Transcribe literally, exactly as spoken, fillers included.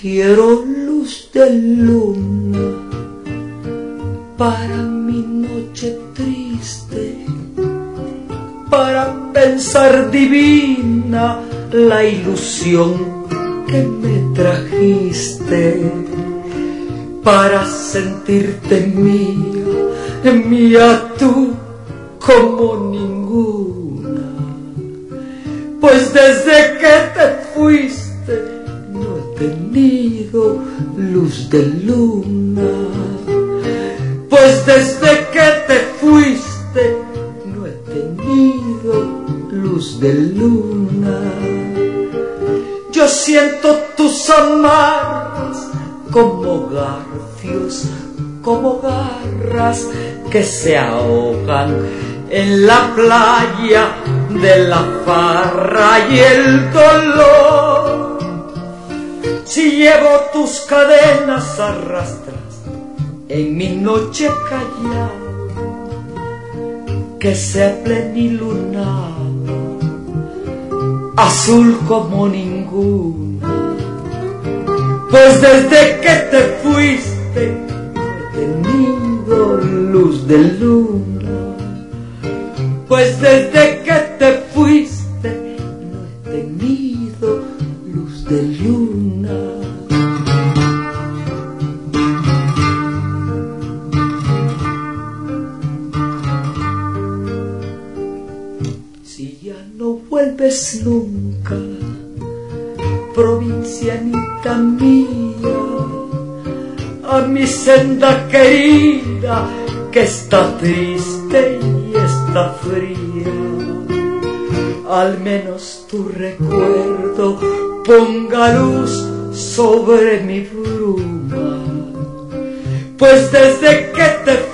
Quiero luz de luna para mi noche triste, para pensar divina la ilusión que me trajiste, para sentirte mía, mía tú como ninguna. Pues desde que te fuiste no he tenido luz de luna. Pues desde que te fuiste no he tenido luz de luna. Yo siento tus amarras como garfios, como garras que se ahogan en la playa de la farra y el dolor. Si llevo tus cadenas arrastras en mi noche callada, que sea plenilunada, azul como ninguna. Pues desde que te fuiste no he tenido luz de luna. Pues desde que te fuiste no he tenido luz de luna. Si ya no vuelves nunca, provincianita mía, a mi senda querida que está triste y está fría, al menos tu recuerdo ponga luz sobre mi bruma. Pues desde que te